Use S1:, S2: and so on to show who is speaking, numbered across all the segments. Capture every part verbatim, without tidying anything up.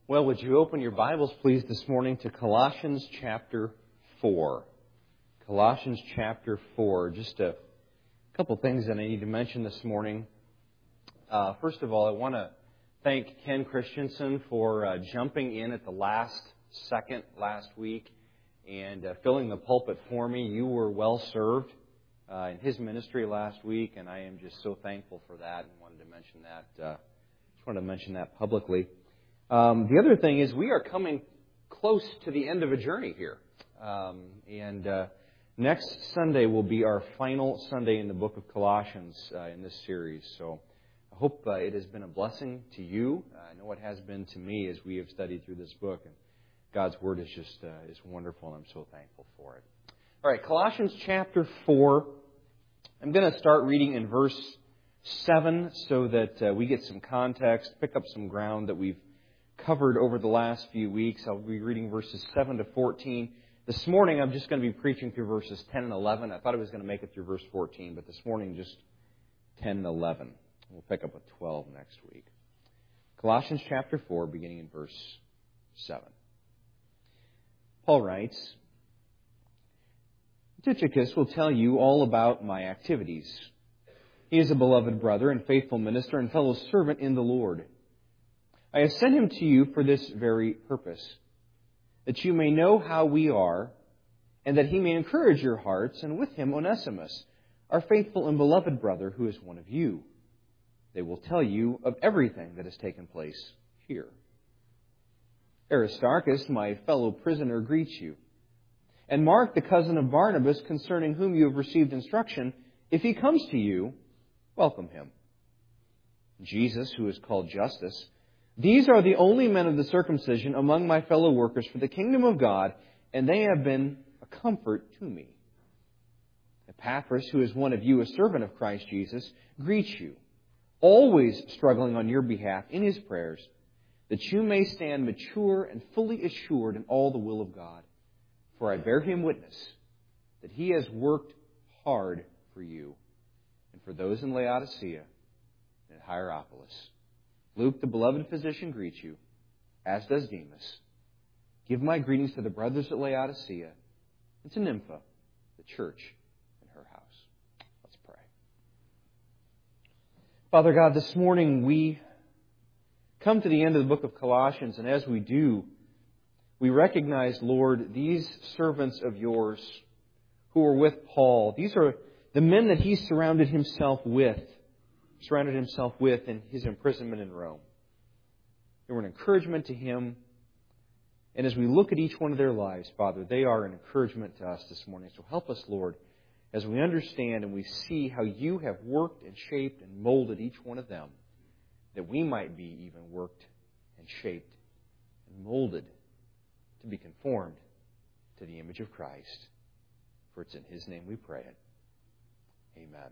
S1: Well, would you open your Bibles, please, this morning to Colossians chapter four. Colossians chapter four. Just a couple things that I need to mention this morning. Uh, first of all, I want to thank Ken Christensen for uh, jumping in at the last second last week and uh, filling the pulpit for me. You were well served uh, in his ministry last week, and I am just so thankful for that and wanted to mention that. Uh, just wanted to mention that publicly. Um, the other thing is we are coming close to the end of a journey here. Um, and uh, next Sunday will be our final Sunday in the book of Colossians uh, in this series. So I hope uh, it has been a blessing to you. Uh, I know it has been to me as we have studied through this book. And God's Word is just uh, is wonderful, and I'm so thankful for it. All right, Colossians chapter four. I'm going to start reading in verse seven so that uh, we get some context, pick up some ground that we've covered over the last few weeks. I'll be reading verses seven to fourteen. This morning, I'm just going to be preaching through verses ten and eleven. I thought I was going to make it through verse fourteen, but this morning, just ten and eleven. We'll pick up with twelve next week. Colossians chapter four, beginning in verse seven. Paul writes, Tychicus will tell you all about my activities. He is a beloved brother and faithful minister and fellow servant in the Lord. I have sent him to you for this very purpose, that you may know how we are, and that he may encourage your hearts, and with him Onesimus, our faithful and beloved brother, who is one of you. They will tell you of everything that has taken place here. Aristarchus, my fellow prisoner, greets you. And Mark, the cousin of Barnabas, concerning whom you have received instruction, if he comes to you, welcome him. Jesus, who is called Justus, these are the only men of the circumcision among my fellow workers for the kingdom of God, and they have been a comfort to me. Epaphras, who is one of you, a servant of Christ Jesus, greets you, always struggling on your behalf in his prayers, that you may stand mature and fully assured in all the will of God. For I bear him witness that he has worked hard for you and for those in Laodicea and at Hierapolis. Luke, the beloved physician, greets you, as does Demas. Give my greetings to the brothers at Laodicea and to Nympha, the church in her house. Let's pray. Father God, this morning we come to the end of the book of Colossians, and as we do, we recognize, Lord, these servants of yours who are with Paul. These are the men that he surrounded himself with. surrounded himself with in his imprisonment in Rome. They were an encouragement to him. And as we look at each one of their lives, Father, they are an encouragement to us this morning. So help us, Lord, as we understand and we see how you have worked and shaped and molded each one of them, that we might be even worked and shaped and molded to be conformed to the image of Christ. For it's in his name we pray it. Amen.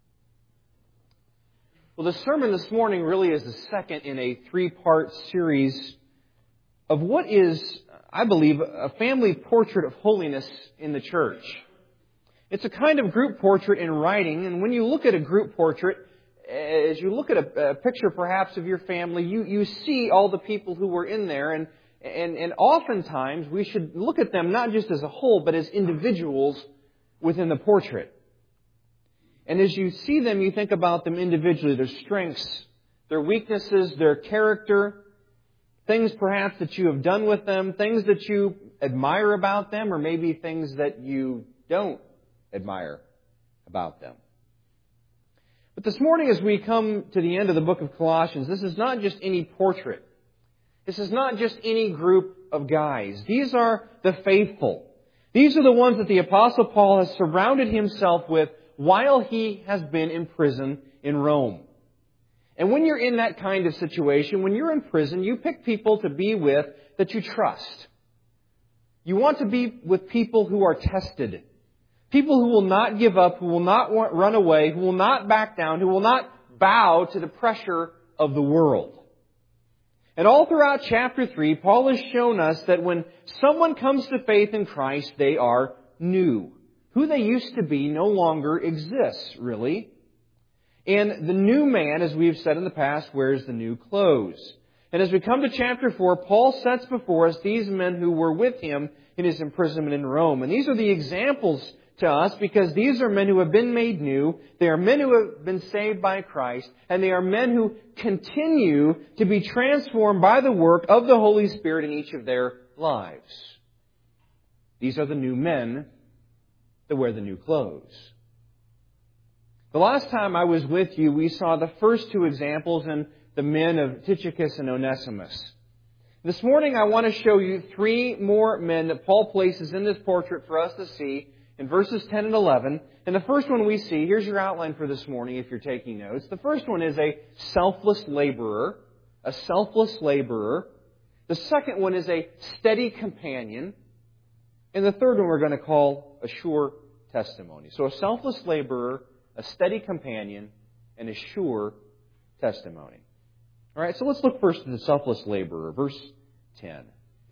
S1: Well, the sermon this morning really is the second in a three-part series of what is, I believe, a family portrait of holiness in the church. It's a kind of group portrait in writing, and when you look at a group portrait, as you look at a, a picture perhaps of your family, you, you see all the people who were in there, and, and, and oftentimes we should look at them not just as a whole, but as individuals within the portrait. And as you see them, you think about them individually, their strengths, their weaknesses, their character, things perhaps that you have done with them, things that you admire about them, or maybe things that you don't admire about them. But this morning, as we come to the end of the book of Colossians, this is not just any portrait. This is not just any group of guys. These are the faithful. These are the ones that the Apostle Paul has surrounded himself with while he has been in prison in Rome. And when you're in that kind of situation, when you're in prison, you pick people to be with that you trust. You want to be with people who are tested. People who will not give up, who will not run away, who will not back down, who will not bow to the pressure of the world. And all throughout chapter three, Paul has shown us that when someone comes to faith in Christ, they are new. Who they used to be no longer exists, really. And the new man, as we've said in the past, wears the new clothes. And as we come to chapter four, Paul sets before us these men who were with him in his imprisonment in Rome. And these are the examples to us because these are men who have been made new. They are men who have been saved by Christ. And they are men who continue to be transformed by the work of the Holy Spirit in each of their lives. These are the new men that wear the new clothes. The last time I was with you, we saw the first two examples in the men of Tychicus and Onesimus. This morning I want to show you three more men that Paul places in this portrait for us to see in verses ten and eleven. And the first one we see, here's your outline for this morning if you're taking notes. The first one is a selfless laborer. A selfless laborer. The second one is a steady companion. And the third one we're going to call a sure testimony. So a selfless laborer, a steady companion, and a sure testimony. All right, so let's look first at the selfless laborer, verse ten.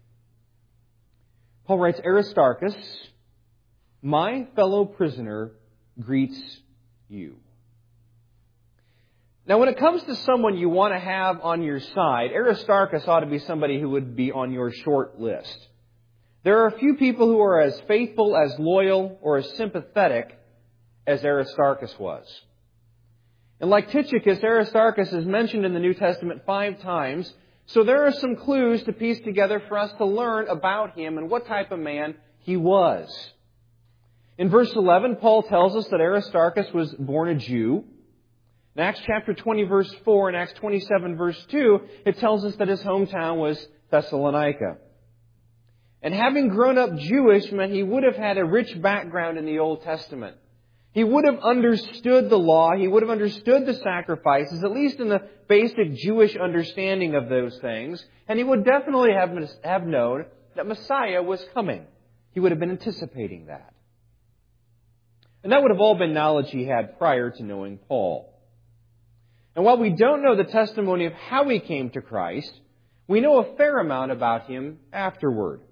S1: Paul writes, Aristarchus, my fellow prisoner, greets you. Now, when it comes to someone you want to have on your side, Aristarchus ought to be somebody who would be on your short list. There are a few people who are as faithful, as loyal, or as sympathetic as Aristarchus was. And like Tychicus, Aristarchus is mentioned in the New Testament five times. So there are some clues to piece together for us to learn about him and what type of man he was. In verse eleven, Paul tells us that Aristarchus was born a Jew. In Acts chapter twenty, verse four, and Acts twenty-seven, verse two, it tells us that his hometown was Thessalonica. And having grown up Jewish meant he would have had a rich background in the Old Testament. He would have understood the law. He would have understood the sacrifices, at least in the basic Jewish understanding of those things. And he would definitely have, have known that Messiah was coming. He would have been anticipating that. And that would have all been knowledge he had prior to knowing Paul. And while we don't know the testimony of how he came to Christ, we know a fair amount about him afterward.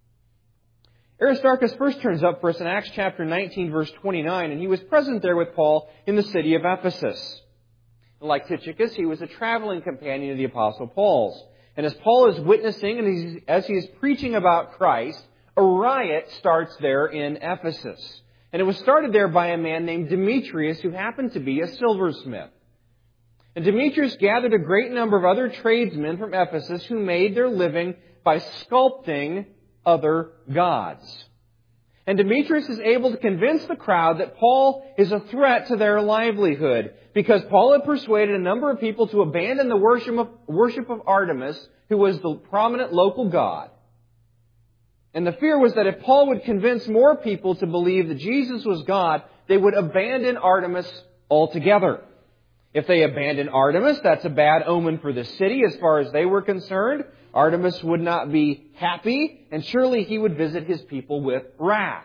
S1: Aristarchus first turns up for us in Acts chapter nineteen, verse twenty-nine, and he was present there with Paul in the city of Ephesus. Like Tychicus, he was a traveling companion of the Apostle Paul's. And as Paul is witnessing and as he is preaching about Christ, a riot starts there in Ephesus. And it was started there by a man named Demetrius, who happened to be a silversmith. And Demetrius gathered a great number of other tradesmen from Ephesus who made their living by sculpting other gods. And Demetrius is able to convince the crowd that Paul is a threat to their livelihood, because Paul had persuaded a number of people to abandon the worship of, worship of Artemis, who was the prominent local god. And the fear was that if Paul would convince more people to believe that Jesus was God, they would abandon Artemis altogether. If they abandoned Artemis, that's a bad omen for the city as far as they were concerned. Artemis would not be happy, and surely he would visit his people with wrath.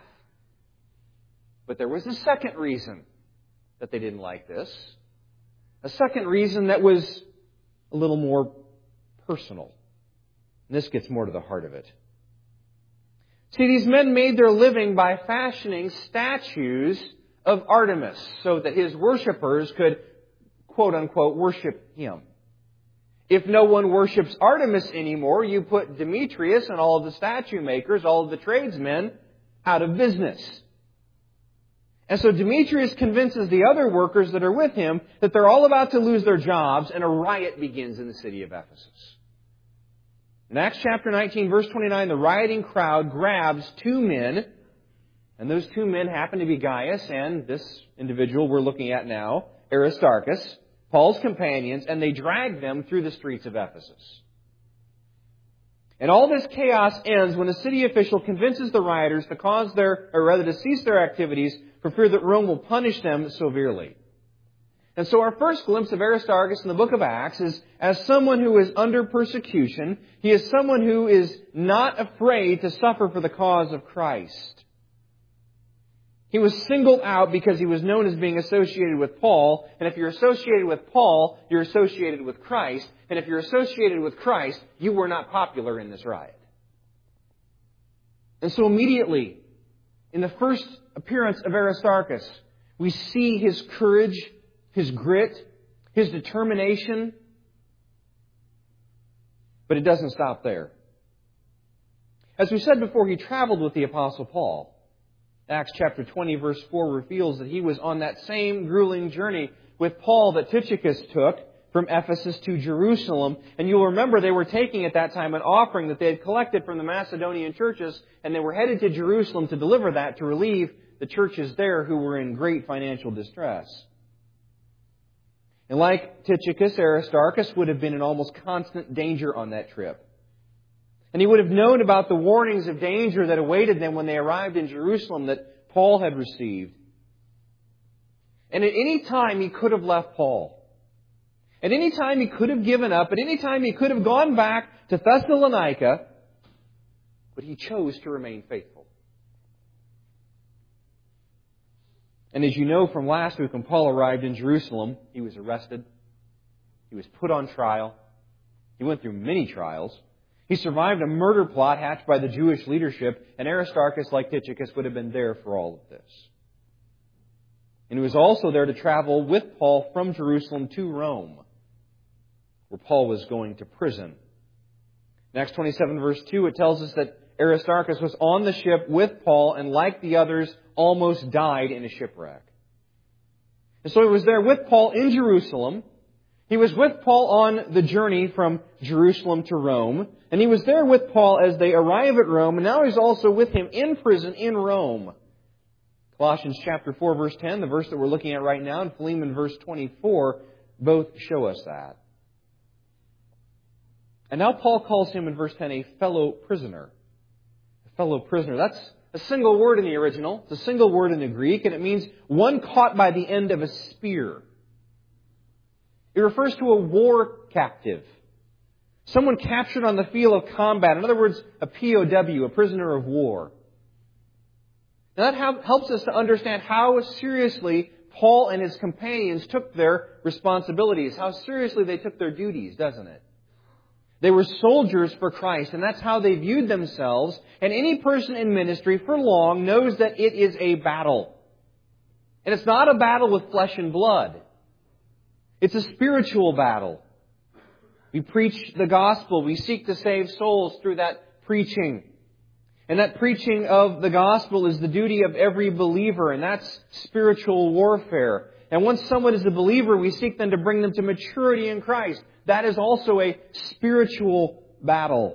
S1: But there was a second reason that they didn't like this. A second reason that was a little more personal. And this gets more to the heart of it. See, these men made their living by fashioning statues of Artemis so that his worshippers could, quote unquote, worship him. If no one worships Artemis anymore, you put Demetrius and all of the statue makers, all of the tradesmen, out of business. And so Demetrius convinces the other workers that are with him that they're all about to lose their jobs, and a riot begins in the city of Ephesus. In Acts chapter nineteen, verse twenty-nine, the rioting crowd grabs two men, and those two men happen to be Gaius and this individual we're looking at now, Aristarchus, Paul's companions, and they drag them through the streets of Ephesus. And all this chaos ends when a city official convinces the rioters to cause their, or rather to cease their activities for fear that Rome will punish them severely. And so our first glimpse of Aristarchus in the book of Acts is as someone who is under persecution. He is someone who is not afraid to suffer for the cause of Christ. He was singled out because he was known as being associated with Paul. And if you're associated with Paul, you're associated with Christ. And if you're associated with Christ, you were not popular in this riot. And so immediately, in the first appearance of Aristarchus, we see his courage, his grit, his determination. But it doesn't stop there. As we said before, he traveled with the Apostle Paul. Acts chapter twenty, verse four reveals that he was on that same grueling journey with Paul that Tychicus took from Ephesus to Jerusalem. And you'll remember they were taking at that time an offering that they had collected from the Macedonian churches, and they were headed to Jerusalem to deliver that to relieve the churches there who were in great financial distress. And like Tychicus, Aristarchus would have been in almost constant danger on that trip. And he would have known about the warnings of danger that awaited them when they arrived in Jerusalem that Paul had received. And at any time he could have left Paul. At any time he could have given up. At any time he could have gone back to Thessalonica. But he chose to remain faithful. And as you know from last week, when Paul arrived in Jerusalem, he was arrested. He was put on trial. He went through many trials. He survived a murder plot hatched by the Jewish leadership, and Aristarchus, like Tychicus, would have been there for all of this. And he was also there to travel with Paul from Jerusalem to Rome, where Paul was going to prison. In Acts twenty-seven, verse two, it tells us that Aristarchus was on the ship with Paul, and like the others, almost died in a shipwreck. And so he was there with Paul in Jerusalem. He was with Paul on the journey from Jerusalem to Rome. And he was there with Paul as they arrive at Rome. And now he's also with him in prison in Rome. Colossians chapter four, verse ten, the verse that we're looking at right now, and Philemon verse twenty-four, both show us that. And now Paul calls him in verse ten a fellow prisoner. A fellow prisoner. That's a single word in the original. It's a single word in the Greek, and it means one caught by the end of a spear. It refers to a war captive. Someone captured on the field of combat. In other words, a P O W, a prisoner of war. Now that helps us to understand how seriously Paul and his companions took their responsibilities, how seriously they took their duties, doesn't it? They were soldiers for Christ, and that's how they viewed themselves. And any person in ministry for long knows that it is a battle. And it's not a battle with flesh and blood. It's a spiritual battle. We preach the gospel. We seek to save souls through that preaching. And that preaching of the gospel is the duty of every believer, and that's spiritual warfare. And once someone is a believer, we seek then to bring them to maturity in Christ. That is also a spiritual battle.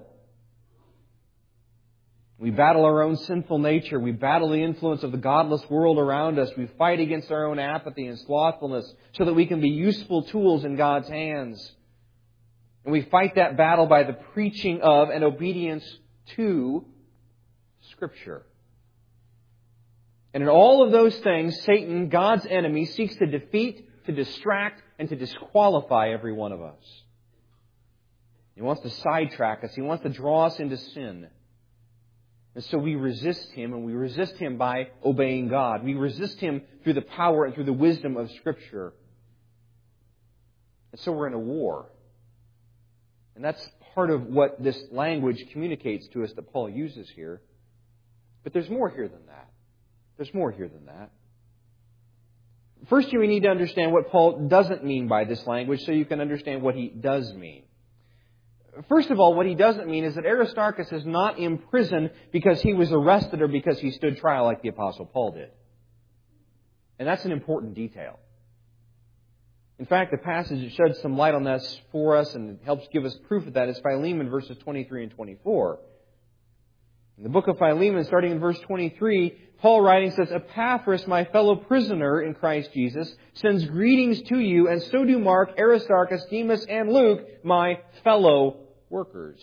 S1: We battle our own sinful nature. We battle the influence of the godless world around us. We fight against our own apathy and slothfulness so that we can be useful tools in God's hands. And we fight that battle by the preaching of and obedience to Scripture. And in all of those things, Satan, God's enemy, seeks to defeat, to distract, and to disqualify every one of us. He wants to sidetrack us. He wants to draw us into sin. And so we resist him, and we resist him by obeying God. We resist him through the power and through the wisdom of Scripture. And so we're in a war. And that's part of what this language communicates to us that Paul uses here. But there's more here than that. There's more here than that. First, we need to understand what Paul doesn't mean by this language so you can understand what he does mean. First of all, what he doesn't mean is that Aristarchus is not in prison because he was arrested or because he stood trial like the Apostle Paul did. And that's an important detail. In fact, the passage that sheds some light on this for us and helps give us proof of that is Philemon verses twenty-three and twenty-four. In the book of Philemon, starting in verse twenty-three, Paul writing says, Epaphras, my fellow prisoner in Christ Jesus, sends greetings to you, and so do Mark, Aristarchus, Demas, and Luke, my fellow workers.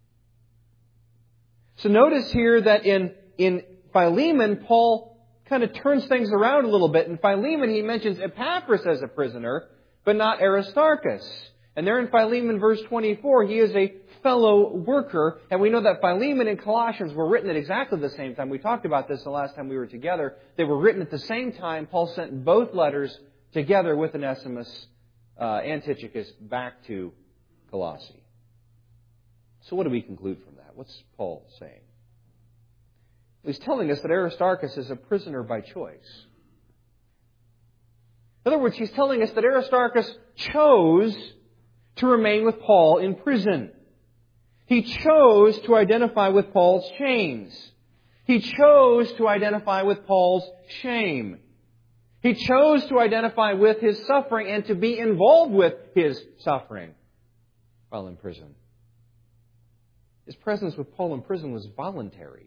S1: So notice here that in, in Philemon, Paul kind of turns things around a little bit. In Philemon, he mentions Epaphras as a prisoner, but not Aristarchus. And there in Philemon verse twenty-four, he is a fellow worker. And we know that Philemon and Colossians were written at exactly the same time. We talked about this the last time we were together. They were written at the same time. Paul sent both letters together with Onesimus uh, and Tychicus back to Colossae. So what do we conclude from that? What's Paul saying? He's telling us that Aristarchus is a prisoner by choice. In other words, he's telling us that Aristarchus chose to remain with Paul in prison. He chose to identify with Paul's chains. He chose to identify with Paul's shame. He chose to identify with his suffering and to be involved with his suffering while in prison. His presence with Paul in prison was voluntary.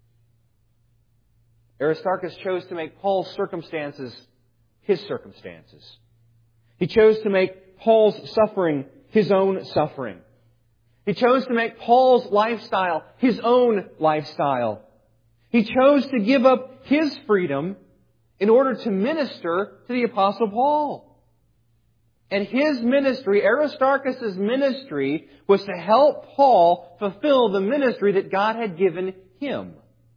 S1: Aristarchus chose to make Paul's circumstances his circumstances. He chose to make Paul's suffering his own suffering. He chose to make Paul's lifestyle his own lifestyle. He chose to give up his freedom in order to minister to the Apostle Paul. And his ministry, Aristarchus' ministry, was to help Paul fulfill the ministry that God had given him.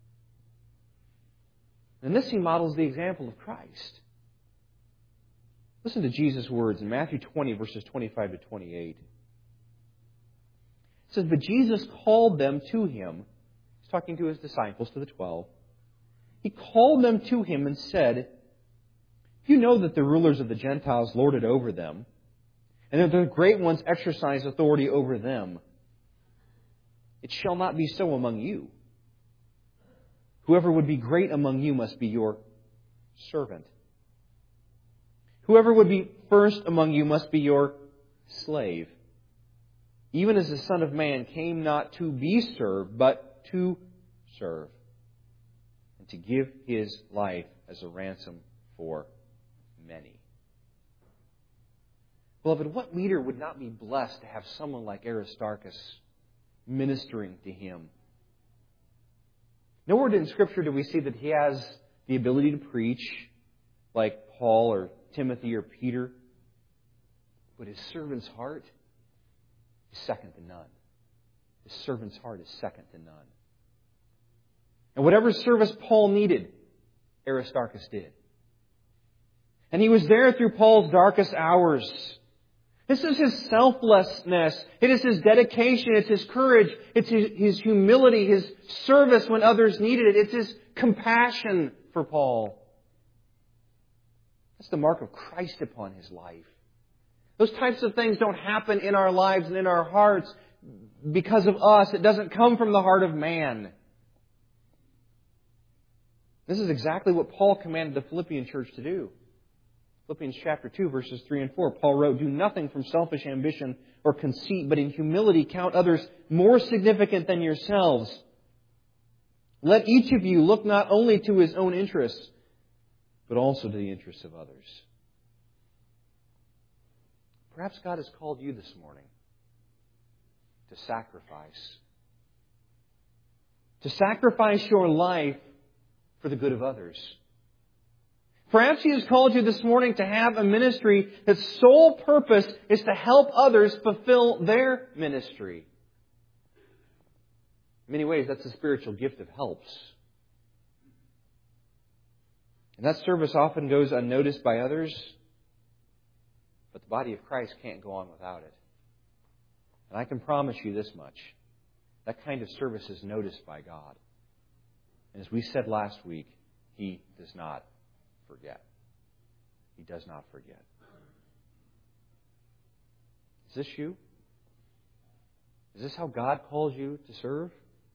S1: And this he models the example of Christ. Listen to Jesus' words in Matthew twenty, verses twenty-five to twenty-eight. It says, "But Jesus called them to him." He's talking to his disciples, to the twelve. He called them to him and said, "You know that the rulers of the Gentiles lord it over them, and that the great ones exercise authority over them. It shall not be so among you. Whoever would be great among you must be your servant. Whoever would be first among you must be your slave. Even as the Son of Man came not to be served, but to serve, and to give His life as a ransom for many." Beloved, what leader would not be blessed to have someone like Aristarchus ministering to him? Nowhere in Scripture do we see that he has the ability to preach like Paul or Timothy or Peter. But his servant's heart is second to none. His servant's heart is second to none. And whatever service Paul needed, Aristarchus did. And he was there through Paul's darkest hours. This is his selflessness. It is his dedication. It's his courage. It's his, his humility, his service when others needed it. It's his compassion for Paul. That's the mark of Christ upon his life. Those types of things don't happen in our lives and in our hearts because of us. It doesn't come from the heart of man. This is exactly what Paul commanded the Philippian church to do. Philippians chapter two, verses three and four, Paul wrote, "Do nothing from selfish ambition or conceit, but in humility count others more significant than yourselves. Let each of you look not only to his own interests, but also to the interests of others." Perhaps God has called you this morning to sacrifice. To sacrifice your life for the good of others. Perhaps He has called you this morning to have a ministry that's sole purpose is to help others fulfill their ministry. In many ways, that's the spiritual gift of helps. And that service often goes unnoticed by others, but the body of Christ can't go on without it. And I can promise you this much. That kind of service is noticed by God. And as we said last week, He does not forget. He does not forget. Is this you? Is this how God calls you to serve?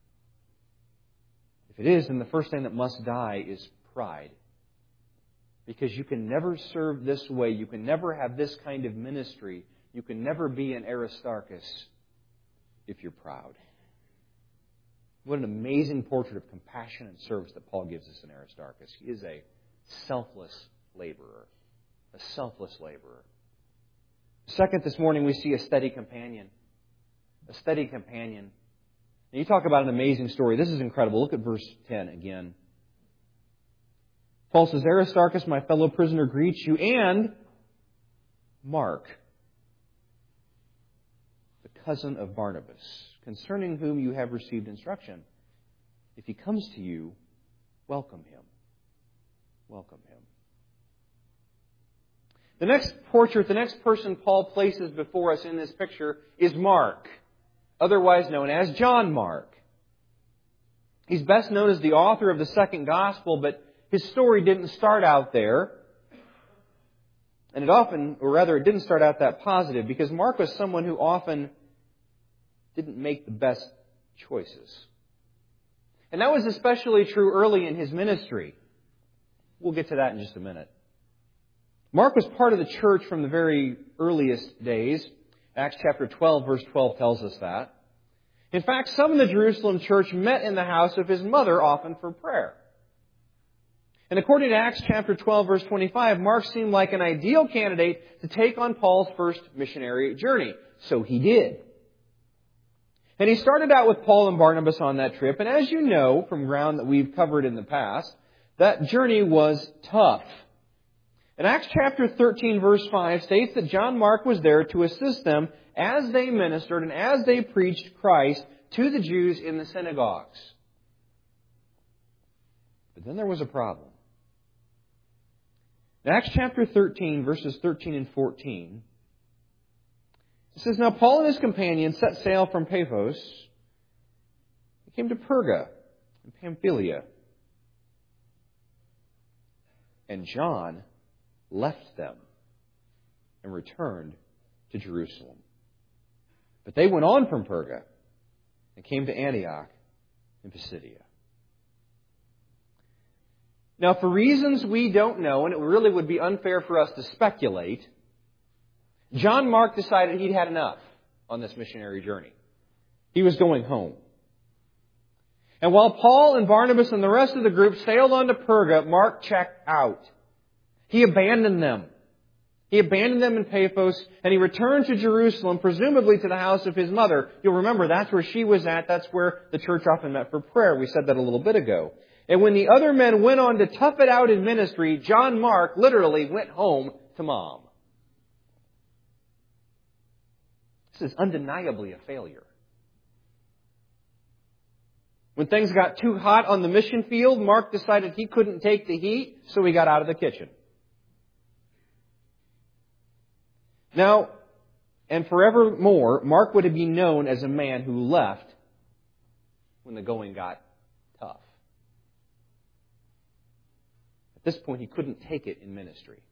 S1: If it is, then the first thing that must die is pride. Because you can never serve this way. You can never have this kind of ministry. You can never be an Aristarchus if you're proud. What an amazing portrait of compassion and service that Paul gives us in Aristarchus. He is a selfless laborer. A selfless laborer. Second, this morning we see a steady companion. A steady companion. Now you talk about an amazing story. This is incredible. Look at verse ten again. Paul says, "Aristarchus, my fellow prisoner, greets you, and Mark, the cousin of Barnabas, concerning whom you have received instruction. If he comes to you, welcome him." Welcome him. The next portrait, the next person Paul places before us in this picture is Mark, otherwise known as John Mark. He's best known as the author of the second gospel, but his story didn't start out there. And it often, or rather it didn't start out that positive, because Mark was someone who often didn't make the best choices. And that was especially true early in his ministry. We'll get to that in just a minute. Mark was part of the church from the very earliest days. Acts chapter twelve, verse twelve tells us that. In fact, some in the Jerusalem church met in the house of his mother often for prayer. And according to Acts chapter twelve, verse twenty-five, Mark seemed like an ideal candidate to take on Paul's first missionary journey. So he did. And he started out with Paul and Barnabas on that trip. And as you know from ground that we've covered in the past, that journey was tough. And Acts chapter thirteen, verse five states that John Mark was there to assist them as they ministered and as they preached Christ to the Jews in the synagogues. But then there was a problem. In Acts chapter thirteen, verses thirteen and fourteen, it says, Now Paul and his companions set sail from Paphos and came to Perga in Pamphylia. And John left them and returned to Jerusalem. But they went on from Perga and came to Antioch in Pisidia. Now, for reasons we don't know, and it really would be unfair for us to speculate, John Mark decided he'd had enough on this missionary journey. He was going home. And while Paul and Barnabas and the rest of the group sailed on to Perga, Mark checked out. He abandoned them. He abandoned them in Paphos, and he returned to Jerusalem, presumably to the house of his mother. You'll remember that's where she was at. That's where the church often met for prayer. We said that a little bit ago. And when the other men went on to tough it out in ministry, John Mark literally went home to Mom. This is undeniably a failure. When things got too hot on the mission field, Mark decided he couldn't take the heat, so he got out of the kitchen. Now, and forevermore, Mark would be known as a man who left when the going got tough. At this point, he couldn't take it in ministry.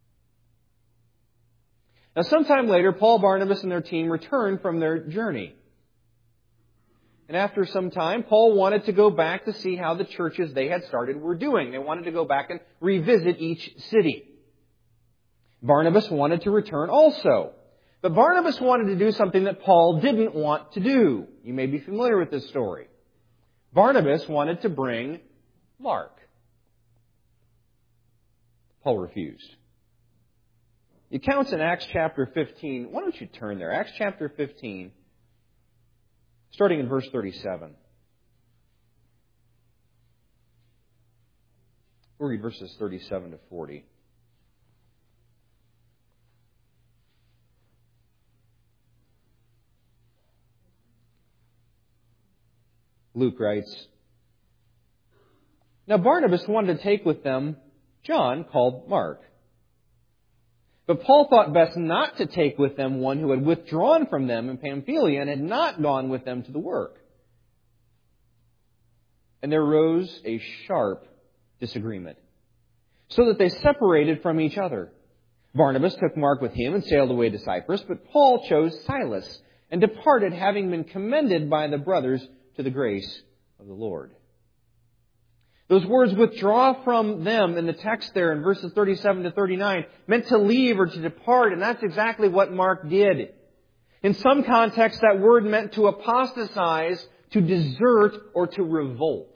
S1: Now, sometime later, Paul, Barnabas, and their team returned from their journey. And after some time, Paul wanted to go back to see how the churches they had started were doing. They wanted to go back and revisit each city. Barnabas wanted to return also. But Barnabas wanted to do something that Paul didn't want to do. You may be familiar with this story. Barnabas wanted to bring Mark. Paul refused. The accounts in Acts chapter fifteen, why don't you turn there? Acts chapter fifteen, starting in verse thirty-seven. We'll read verses thirty-seven to forty. Luke writes, Now Barnabas wanted to take with them John, called Mark. But Paul thought best not to take with them one who had withdrawn from them in Pamphylia and had not gone with them to the work. And there arose a sharp disagreement, so that they separated from each other. Barnabas took Mark with him and sailed away to Cyprus, but Paul chose Silas and departed, having been commended by the brothers to the grace of the Lord. Those words, withdraw from them, in the text there in verses thirty-seven to thirty-nine, meant to leave or to depart, and that's exactly what Mark did. In some contexts, that word meant to apostatize, to desert, or to revolt.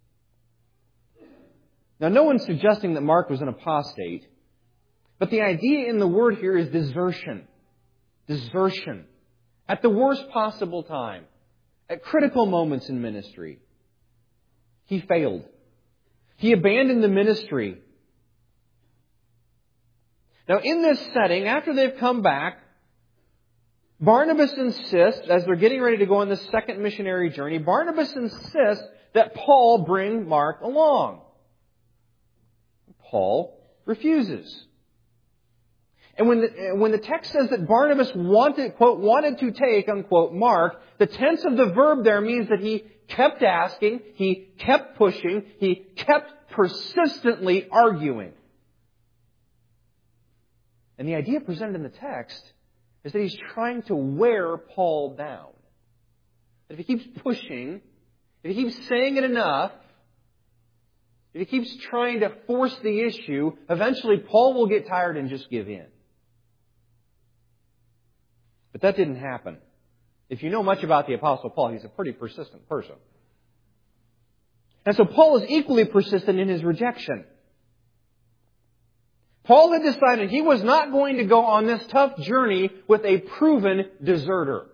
S1: Now, no one's suggesting that Mark was an apostate, but the idea in the word here is desertion. Desertion. At the worst possible time. At critical moments in ministry. He failed. He abandoned the ministry. Now, in this setting, after they've come back, Barnabas insists, as they're getting ready to go on the second missionary journey, Barnabas insists that Paul bring Mark along. Paul refuses. And when the, when the text says that Barnabas wanted, quote, wanted to take, unquote, Mark, the tense of the verb there means that he kept asking, he kept pushing, he kept persistently arguing. And the idea presented in the text is that he's trying to wear Paul down. If he keeps pushing, if he keeps saying it enough, if he keeps trying to force the issue, eventually Paul will get tired and just give in. But that didn't happen. If you know much about the Apostle Paul, he's a pretty persistent person. And so Paul is equally persistent in his rejection. Paul had decided he was not going to go on this tough journey with a proven deserter.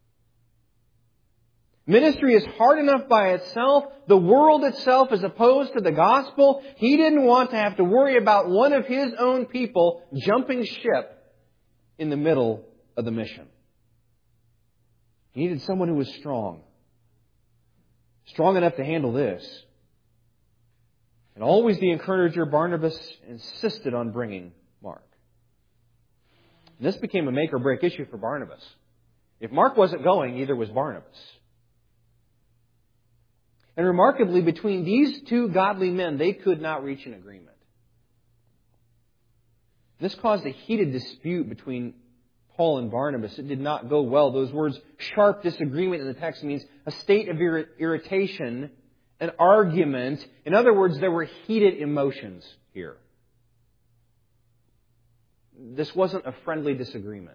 S1: Ministry is hard enough by itself. The world itself is opposed to the gospel. He didn't want to have to worry about one of his own people jumping ship in the middle of the mission. He needed someone who was strong. Strong enough to handle this. And always the encourager, Barnabas insisted on bringing Mark. And this became a make or break issue for Barnabas. If Mark wasn't going, neither was Barnabas. And remarkably, between these two godly men, they could not reach an agreement. This caused a heated dispute between Paul and Barnabas. It did not go well. Those words, sharp disagreement in the text, means a state of ir- irritation, an argument. In other words, there were heated emotions here. This wasn't a friendly disagreement.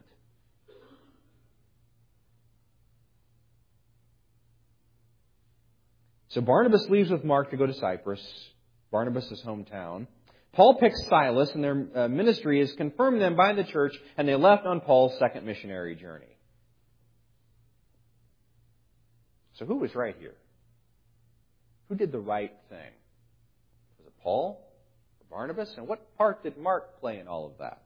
S1: So Barnabas leaves with Mark to go to Cyprus, Barnabas' hometown. Paul picks Silas, and their uh, ministry is confirmed then by the church, and they left on Paul's second missionary journey. So who was right here? Who did the right thing? Was it Paul or Barnabas? And what part did Mark play in all of that?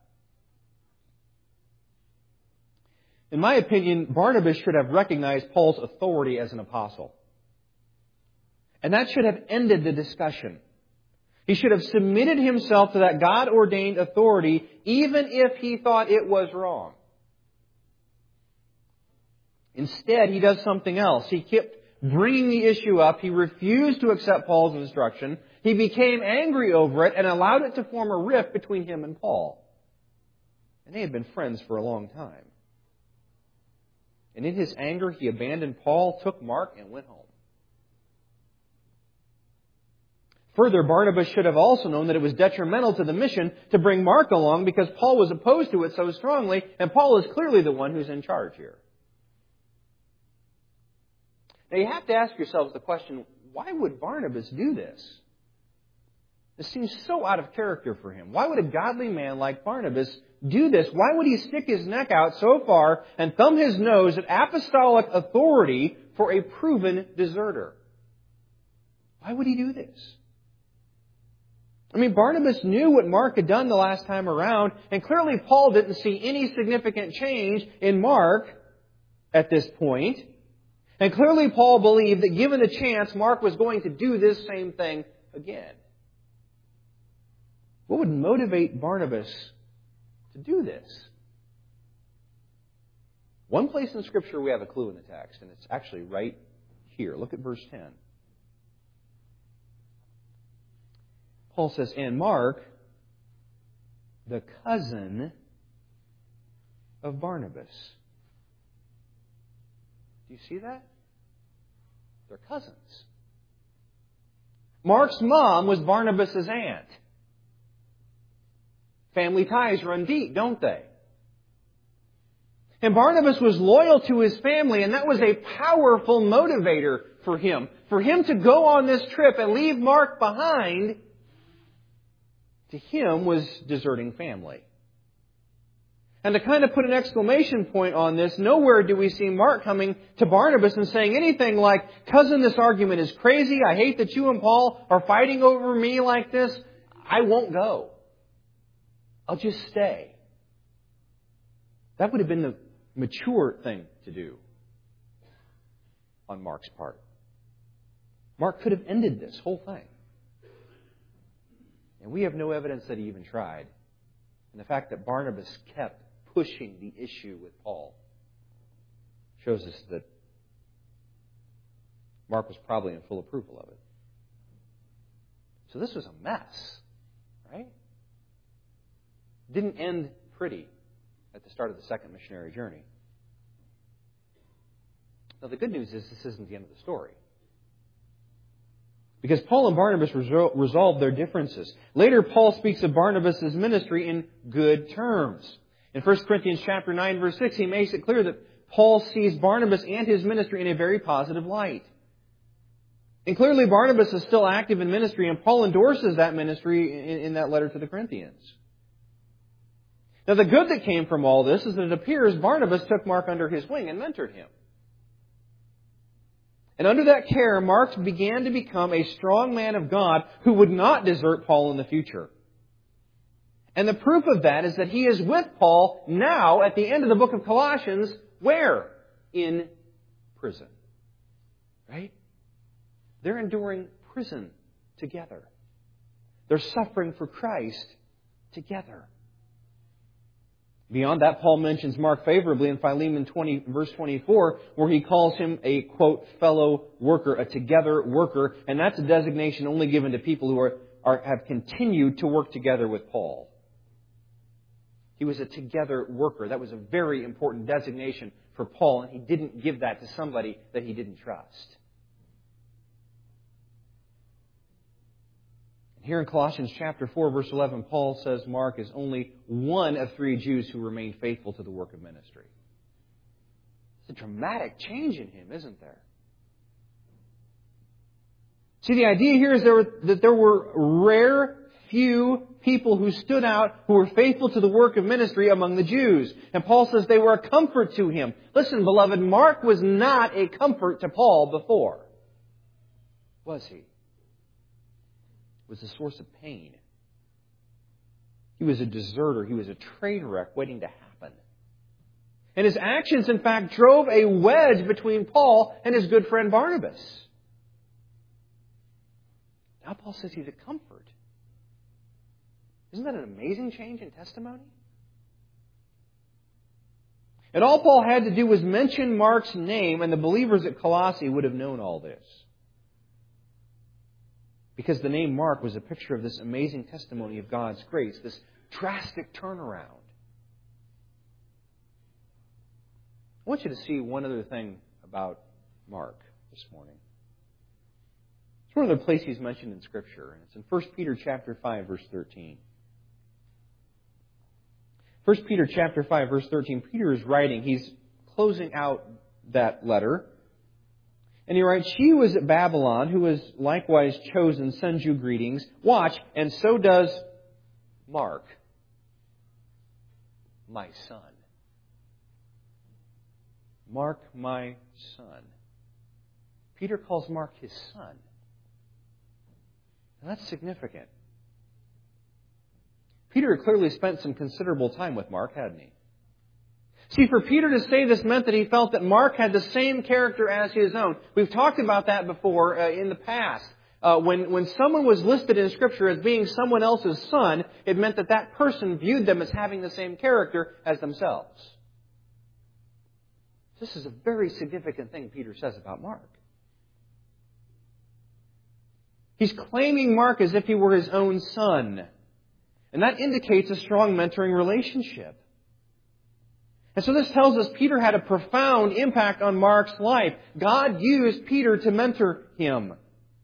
S1: In my opinion, Barnabas should have recognized Paul's authority as an apostle. And that should have ended the discussion. He should have submitted himself to that God-ordained authority, even if he thought it was wrong. Instead, he does something else. He kept bringing the issue up. He refused to accept Paul's instruction. He became angry over it and allowed it to form a rift between him and Paul. And they had been friends for a long time. And in his anger, he abandoned Paul, took Mark, and went home. Further, Barnabas should have also known that it was detrimental to the mission to bring Mark along because Paul was opposed to it so strongly, and Paul is clearly the one who's in charge here. Now you have to ask yourselves the question, why would Barnabas do this? This seems so out of character for him. Why would a godly man like Barnabas do this? Why would he stick his neck out so far and thumb his nose at apostolic authority for a proven deserter? Why would he do this? I mean, Barnabas knew what Mark had done the last time around, and clearly Paul didn't see any significant change in Mark at this point. And clearly Paul believed that given the chance, Mark was going to do this same thing again. What would motivate Barnabas to do this? One place in Scripture we have a clue in the text, and it's actually right here. Look at verse ten. Paul says, and Mark, the cousin of Barnabas. Do you see that? They're cousins. Mark's mom was Barnabas' aunt. Family ties run deep, don't they? And Barnabas was loyal to his family, and that was a powerful motivator for him. For him to go on this trip and leave Mark behind, to him, was deserting family. And to kind of put an exclamation point on this, nowhere do we see Mark coming to Barnabas and saying anything like, cousin, this argument is crazy. I hate that you and Paul are fighting over me like this. I won't go. I'll just stay. That would have been the mature thing to do on Mark's part. Mark could have ended this whole thing. And we have no evidence that he even tried. And the fact that Barnabas kept pushing the issue with Paul shows us that Mark was probably in full approval of it. So this was a mess, right? Didn't end pretty at the start of the second missionary journey. Now, the good news is this isn't the end of the story. Because Paul and Barnabas resol- resolved their differences. Later, Paul speaks of Barnabas' ministry in good terms. In First Corinthians chapter nine, verse six, he makes it clear that Paul sees Barnabas and his ministry in a very positive light. And clearly, Barnabas is still active in ministry, and Paul endorses that ministry in, in that letter to the Corinthians. Now, the good that came from all this is that it appears Barnabas took Mark under his wing and mentored him. And under that care, Mark began to become a strong man of God who would not desert Paul in the future. And the proof of that is that he is with Paul now at the end of the book of Colossians. Where? In prison. Right? They're enduring prison together. They're suffering for Christ together. Beyond that, Paul mentions Mark favorably in Philemon twenty, verse twenty-four, where he calls him a, quote, fellow worker, a together worker. And that's a designation only given to people who are, are have continued to work together with Paul. He was a together worker. That was a very important designation for Paul, and he didn't give that to somebody that he didn't trust. Here in Colossians chapter four, verse eleven, Paul says Mark is only one of three Jews who remained faithful to the work of ministry. It's a dramatic change in him, isn't there? See, the idea here is there were, that there were rare few people who stood out, who were faithful to the work of ministry among the Jews. And Paul says they were a comfort to him. Listen, beloved, Mark was not a comfort to Paul before. Was he? Was a source of pain. He was a deserter. He was a train wreck waiting to happen. And his actions, in fact, drove a wedge between Paul and his good friend Barnabas. Now Paul says he's a comfort. Isn't that an amazing change in testimony? And all Paul had to do was mention Mark's name, and the believers at Colossae would have known all this. Because the name Mark was a picture of this amazing testimony of God's grace, this drastic turnaround. I want you to see one other thing about Mark this morning. It's one of the places he's mentioned in Scripture, and it's in First Peter chapter five, verse thirteen. First Peter chapter five, verse thirteen, Peter is writing, he's closing out that letter. And he writes, "She who is at Babylon, who is likewise chosen, sends you greetings. Watch, and so does Mark, my son." Mark, my son. Peter calls Mark his son. And that's significant. Peter had clearly spent some considerable time with Mark, hadn't he? See, for Peter to say this meant that he felt that Mark had the same character as his own. We've talked about that before uh, in the past. Uh, when, when someone was listed in Scripture as being someone else's son, it meant that that person viewed them as having the same character as themselves. This is a very significant thing Peter says about Mark. He's claiming Mark as if he were his own son. And that indicates a strong mentoring relationship. And so this tells us Peter had a profound impact on Mark's life. God used Peter to mentor him.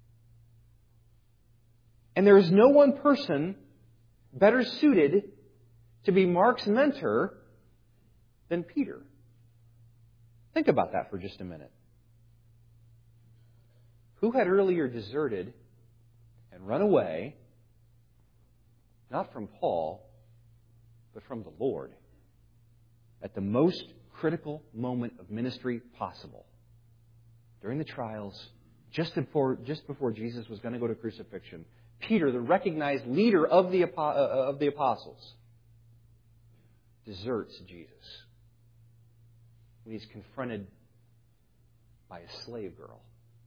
S1: And there is no one person better suited to be Mark's mentor than Peter. Think about that for just a minute. Who had earlier deserted and run away, not from Paul, but from the Lord, at the most critical moment of ministry possible, during the trials, just before, just before Jesus was going to go to crucifixion? Peter, the recognized leader of the, of the apostles, deserts Jesus when he's confronted by a slave girl.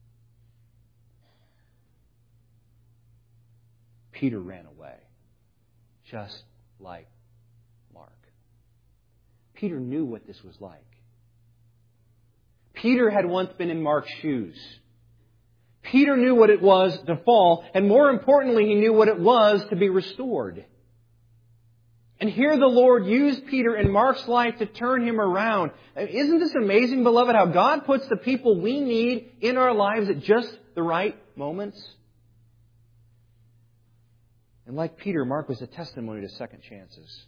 S1: Peter ran away, just like Mark. Peter knew what this was like. Peter had once been in Mark's shoes. Peter knew what it was to fall, and more importantly, he knew what it was to be restored. And here the Lord used Peter in Mark's life to turn him around. Isn't this amazing, beloved, how God puts the people we need in our lives at just the right moments? And like Peter, Mark was a testimony to second chances.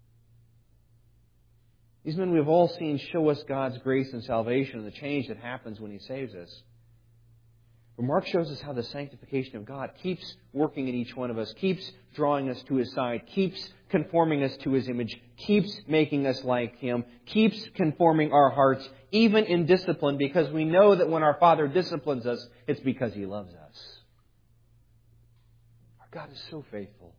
S1: These men we've all seen show us God's grace and salvation and the change that happens when He saves us. But Mark shows us how the sanctification of God keeps working in each one of us, keeps drawing us to His side, keeps conforming us to His image, keeps making us like Him, keeps conforming our hearts, even in discipline, because we know that when our Father disciplines us, it's because He loves us. Our God is so faithful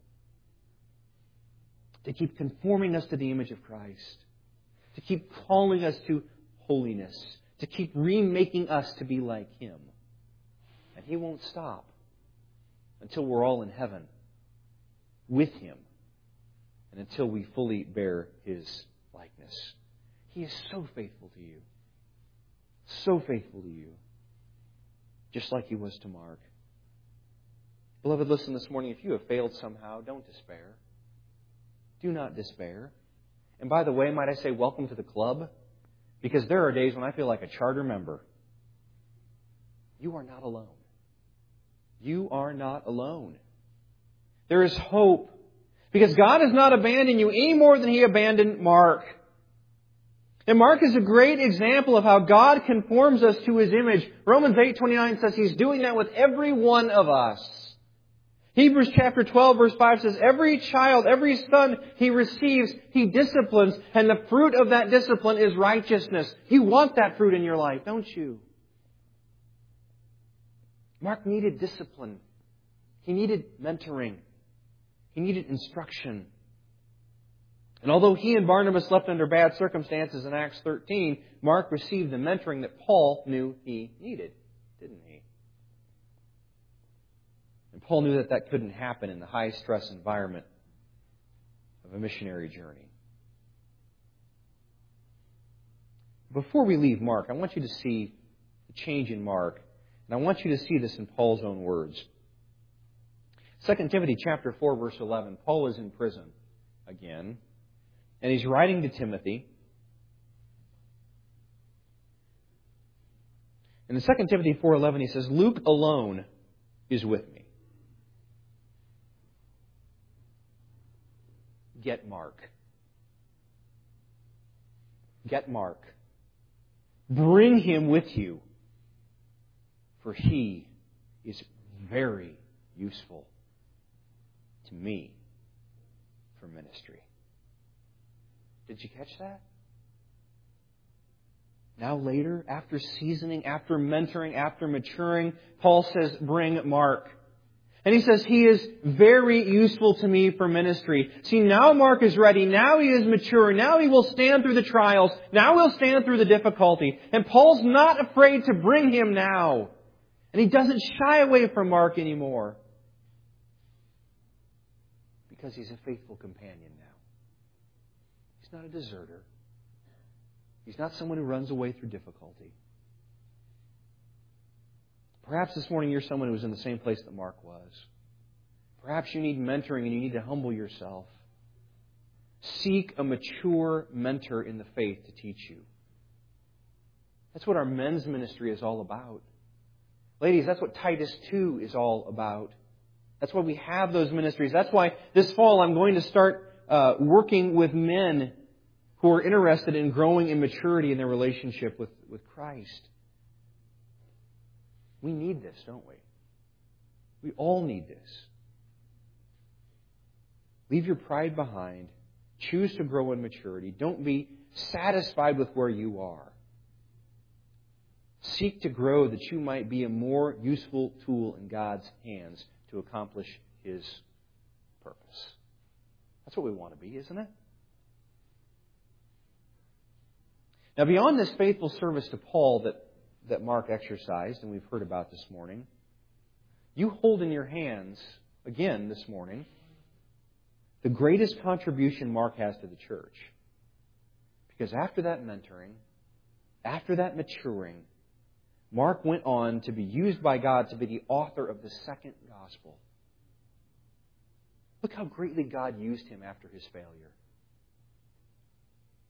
S1: to keep conforming us to the image of Christ, to keep calling us to holiness, to keep remaking us to be like Him. And He won't stop until we're all in heaven with Him and until we fully bear His likeness. He is so faithful to you. So faithful to you. Just like He was to Mark. Beloved, listen this morning. If you have failed somehow, don't despair. Do not despair. And by the way, might I say, welcome to the club? Because there are days when I feel like a charter member. You are not alone. You are not alone. There is hope. Because God has not abandoned you any more than He abandoned Mark. And Mark is a great example of how God conforms us to His image. Romans eight twenty-nine says He's doing that with every one of us. Hebrews chapter twelve verse five says, every child, every son He receives, He disciplines, and the fruit of that discipline is righteousness. You want that fruit in your life, don't you? Mark needed discipline. He needed mentoring. He needed instruction. And although he and Barnabas left under bad circumstances in Acts thirteen, Mark received the mentoring that Paul knew he needed, didn't he? And Paul knew that that couldn't happen in the high-stress environment of a missionary journey. Before we leave Mark, I want you to see the change in Mark. And I want you to see this in Paul's own words. Second Timothy chapter four, verse eleven. Paul is in prison again. And he's writing to Timothy. And in Second Timothy four eleven, he says, Luke alone is with me. Get Mark. Get Mark. Bring him with you. For he is very useful to me for ministry. Did you catch that? Now later, after seasoning, after mentoring, after maturing, Paul says, bring Mark. And he says, he is very useful to me for ministry. See, now Mark is ready. Now he is mature. Now he will stand through the trials. Now he'll stand through the difficulty. And Paul's not afraid to bring him now. And he doesn't shy away from Mark anymore. Because he's a faithful companion now. He's not a deserter. He's not someone who runs away through difficulty. Perhaps this morning you're someone who was in the same place that Mark was. Perhaps you need mentoring and you need to humble yourself. Seek a mature mentor in the faith to teach you. That's what our men's ministry is all about. Ladies, that's what Titus two is all about. That's why we have those ministries. That's why this fall I'm going to start uh, working with men who are interested in growing in maturity in their relationship with, with Christ. We need this, don't we? We all need this. Leave your pride behind. Choose to grow in maturity. Don't be satisfied with where you are. Seek to grow that you might be a more useful tool in God's hands to accomplish His purpose. That's what we want to be, isn't it? Now, beyond this faithful service to Paul that, that Mark exercised, and we've heard about this morning, you hold in your hands, again this morning, the greatest contribution Mark has to the church. Because after that mentoring, after that maturing, Mark went on to be used by God to be the author of the second gospel. Look how greatly God used him after his failure.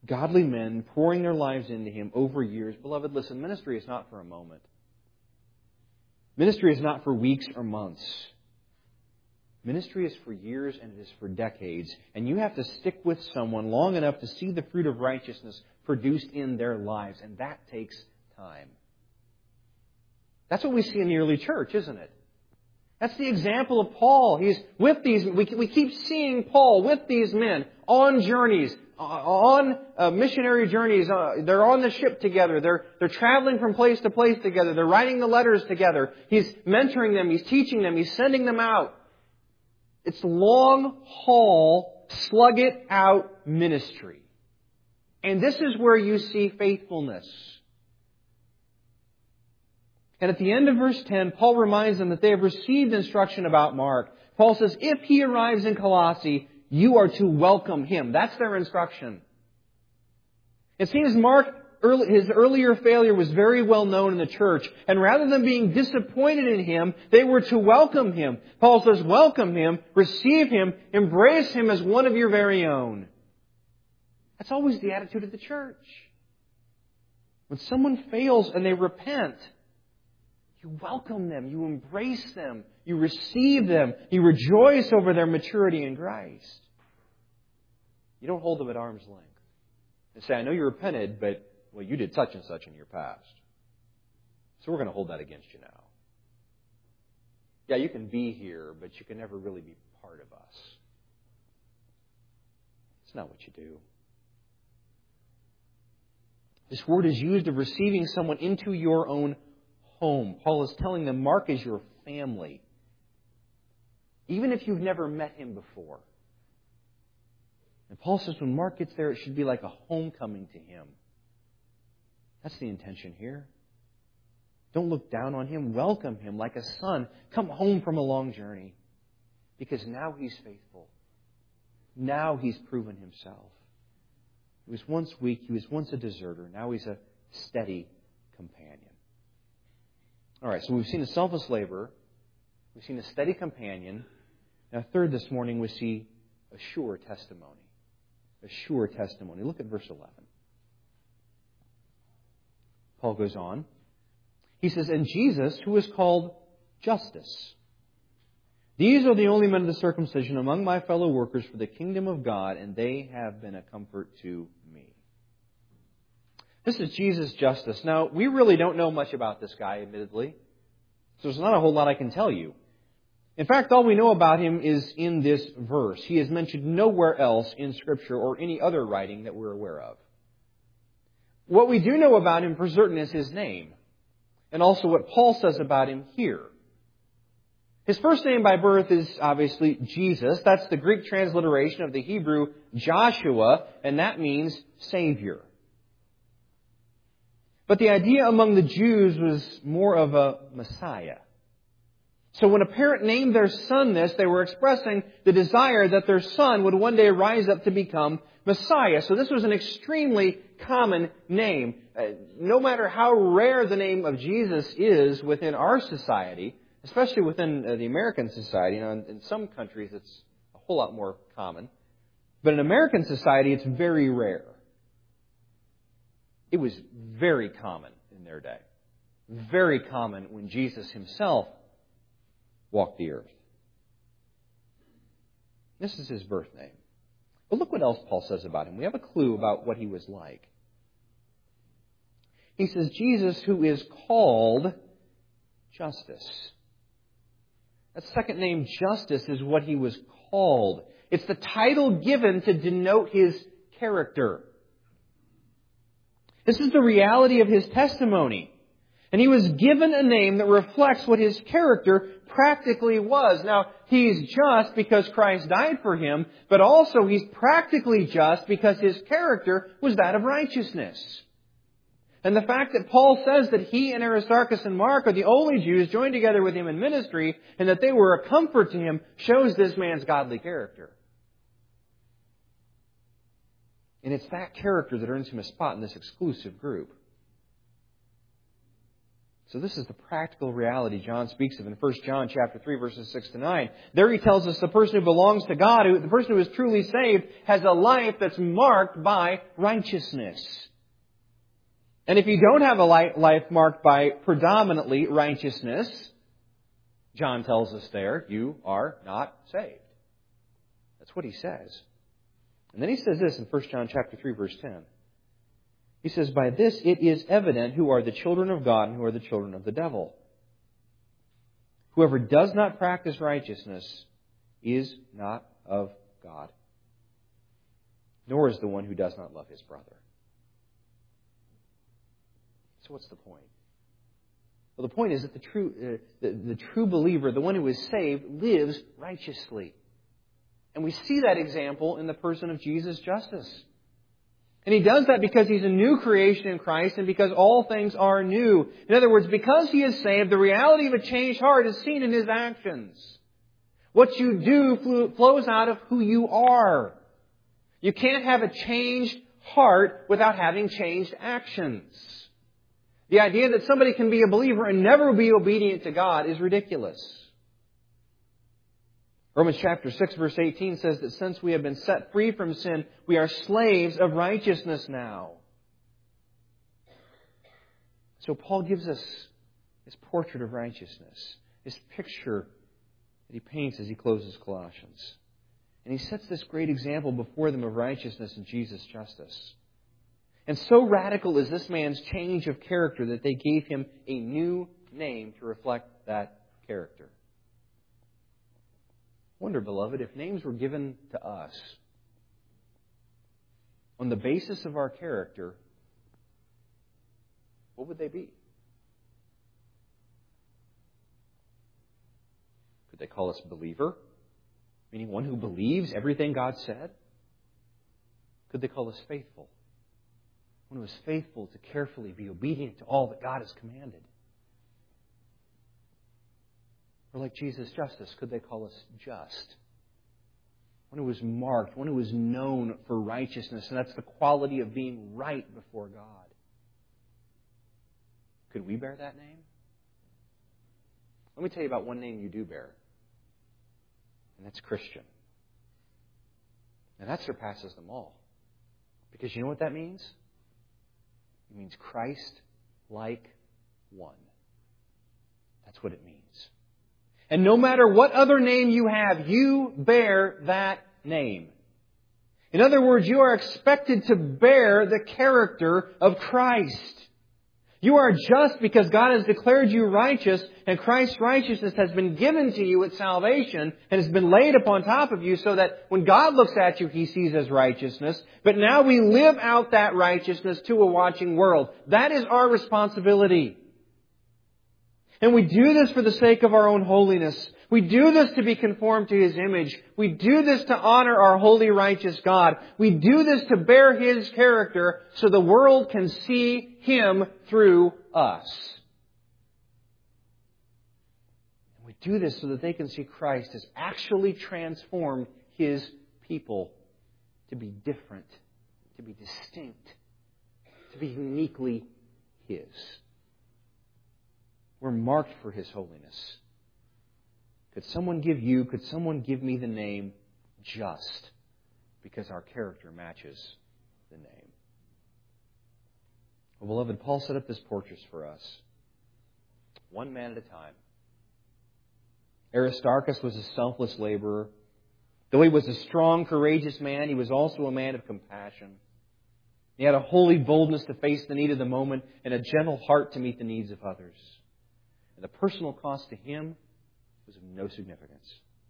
S1: Godly men pouring their lives into Him over years. Beloved, listen, ministry is not for a moment. Ministry is not for weeks or months. Ministry is for years and it is for decades. And you have to stick with someone long enough to see the fruit of righteousness produced in their lives. And that takes time. That's what we see in the early church, isn't it? That's the example of Paul. He's with these, we, we keep seeing Paul with these men on journeys, on uh, missionary journeys. Uh, they're on the ship together. They're, they're traveling from place to place together. They're writing the letters together. He's mentoring them. He's teaching them. He's sending them out. It's long haul, slug it out ministry. And this is where you see faithfulness. And at the end of verse ten, Paul reminds them that they have received instruction about Mark. Paul says, if he arrives in Colossae, you are to welcome him. That's their instruction. It seems Mark, his earlier failure was very well known in the church. And rather than being disappointed in him, they were to welcome him. Paul says, welcome him, receive him, embrace him as one of your very own. That's always the attitude of the church. When someone fails and they repent, you welcome them, you embrace them, you receive them, you rejoice over their maturity in Christ. You don't hold them at arm's length and say, I know you repented, but, well, you did such and such in your past. So we're going to hold that against you now. Yeah, you can be here, but you can never really be part of us. It's not what you do. This word is used of receiving someone into your own home. Paul is telling them Mark is your family. Even if you've never met him before. And Paul says when Mark gets there, it should be like a homecoming to him. That's the intention here. Don't look down on him. Welcome him like a son. Come home from a long journey. Because now he's faithful. Now he's proven himself. He was once weak. He was once a deserter. Now he's a steady companion. All right, so we've seen a selfless laborer. We've seen a steady companion. Now, third this morning, we see a sure testimony. A sure testimony. Look at verse eleven. Paul goes on. He says, and Jesus, who is called Justus. These are the only men of the circumcision among my fellow workers for the kingdom of God, and they have been a comfort to me. This is Jesus Justus. Now, we really don't know much about this guy, admittedly. So there's not a whole lot I can tell you. In fact, all we know about him is in this verse. He is mentioned nowhere else in Scripture or any other writing that we're aware of. What we do know about him for certain is his name. And also what Paul says about him here. His first name by birth is obviously Jesus. That's the Greek transliteration of the Hebrew Joshua, and that means Savior. But the idea among the Jews was more of a Messiah. So when a parent named their son this, they were expressing the desire that their son would one day rise up to become Messiah. So this was an extremely common name. Uh, no matter how rare the name of Jesus is within our society, especially within uh, the American society, you know, in, in some countries it's a whole lot more common. But in American society, it's very rare. It was very common in their day. Very common when Jesus himself walked the earth. This is his birth name. But look what else Paul says about him. We have a clue about what he was like. He says, Jesus, who is called Justus. That second name, Justus, is what he was called. It's the title given to denote his character. This is the reality of his testimony. And he was given a name that reflects what his character practically was. Now, he's just because Christ died for him, but also he's practically just because his character was that of righteousness. And the fact that Paul says that he and Aristarchus and Mark are the only Jews joined together with him in ministry and that they were a comfort to him shows this man's godly character. And it's that character that earns him a spot in this exclusive group. So this is the practical reality John speaks of in First John chapter three, verses six to nine. There he tells us the person who belongs to God, who, the person who is truly saved, has a life that's marked by righteousness. And if you don't have a life marked by predominantly righteousness, John tells us there, you are not saved. That's what he says. And then he says this in First John chapter three, verse ten. He says, by this it is evident who are the children of God and who are the children of the devil. Whoever does not practice righteousness is not of God, nor is the one who does not love his brother. So what's the point? Well, the point is that the true, uh, the, the true believer, the one who is saved, lives righteously. And we see that example in the person of Jesus Justus. And he does that because he's a new creation in Christ and because all things are new. In other words, because he is saved, the reality of a changed heart is seen in his actions. What you do flows out of who you are. You can't have a changed heart without having changed actions. The idea that somebody can be a believer and never be obedient to God is ridiculous. Romans chapter six, verse eighteen says that since we have been set free from sin, we are slaves of righteousness now. So Paul gives us his portrait of righteousness, his picture that he paints as he closes Colossians. And he sets this great example before them of righteousness in Jesus Justus. And so radical is this man's change of character that they gave him a new name to reflect that character. I wonder, beloved, if names were given to us on the basis of our character, what would they be? Could they call us believer, meaning one who believes everything God said? Could they call us faithful, one who is faithful to carefully be obedient to all that God has commanded? Or like Jesus Justus, could they call us just? One who is marked, one who is known for righteousness, and that's the quality of being right before God. Could we bear that name? Let me tell you about one name you do bear, and that's Christian. And that surpasses them all. Because you know what that means? It means Christ-like one. That's what it means. And no matter what other name you have, you bear that name. In other words, you are expected to bear the character of Christ. You are just because God has declared you righteous, and Christ's righteousness has been given to you at salvation and has been laid upon top of you so that when God looks at you, He sees as righteousness. But now we live out that righteousness to a watching world. That is our responsibility. And we do this for the sake of our own holiness. We do this to be conformed to His image. We do this to honor our holy, righteous God. We do this to bear His character so the world can see Him through us. And we do this so that they can see Christ has actually transformed His people to be different, to be distinct, to be uniquely His. We're marked for His holiness. Could someone give you, could someone give me the name just because our character matches the name? Well, beloved, Paul set up this portrait for us, one man at a time. Aristarchus was a selfless laborer. Though he was a strong, courageous man, he was also a man of compassion. He had a holy boldness to face the need of the moment and a gentle heart to meet the needs of others. And the personal cost to him was of no significance.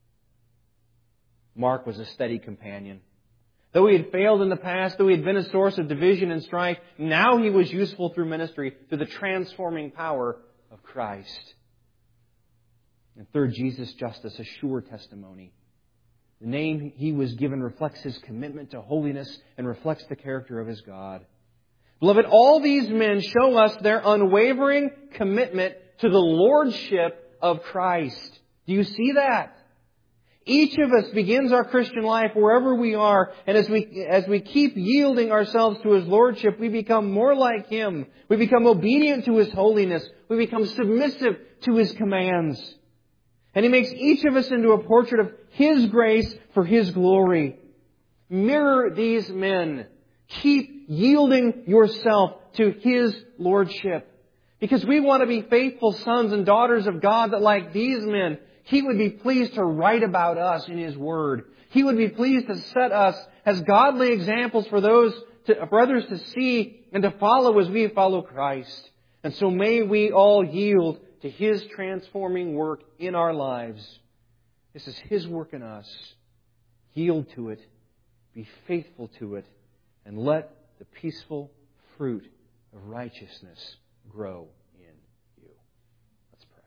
S1: Mark was a steady companion. Though he had failed in the past, though he had been a source of division and strife, now he was useful through ministry, through the transforming power of Christ. And third, Jesus Justus, a sure testimony. The name he was given reflects his commitment to holiness and reflects the character of his God. Beloved, all these men show us their unwavering commitment to the lordship of Christ. Do you see that? Each of us begins our Christian life wherever we are, and as we, as we keep yielding ourselves to His Lordship, we become more like Him. We become obedient to His holiness. We become submissive to His commands. And He makes each of us into a portrait of His grace for His glory. Mirror these men. Keep yielding yourself to His Lordship. Because we want to be faithful sons and daughters of God that, like these men, He would be pleased to write about us in His Word. He would be pleased to set us as godly examples for those, to, for others to see and to follow as we follow Christ. And so may we all yield to His transforming work in our lives. This is His work in us. Yield to it. Be faithful to it. And let the peaceful fruit of righteousness grow in you. Let's pray.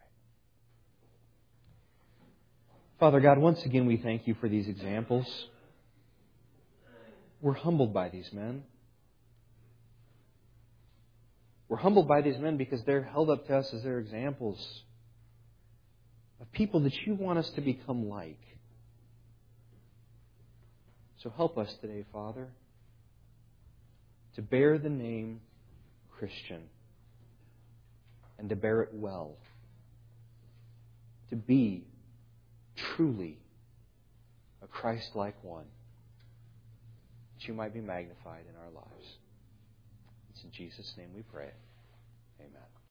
S1: Father God, once again we thank You for these examples. We're humbled by these men. We're humbled by these men because they're held up to us as their examples of people that You want us to become like. So help us today, Father, to bear the name Christian and to bear it well. To be truly a Christ-like one, that You might be magnified in our lives. It's in Jesus' name we pray. Amen.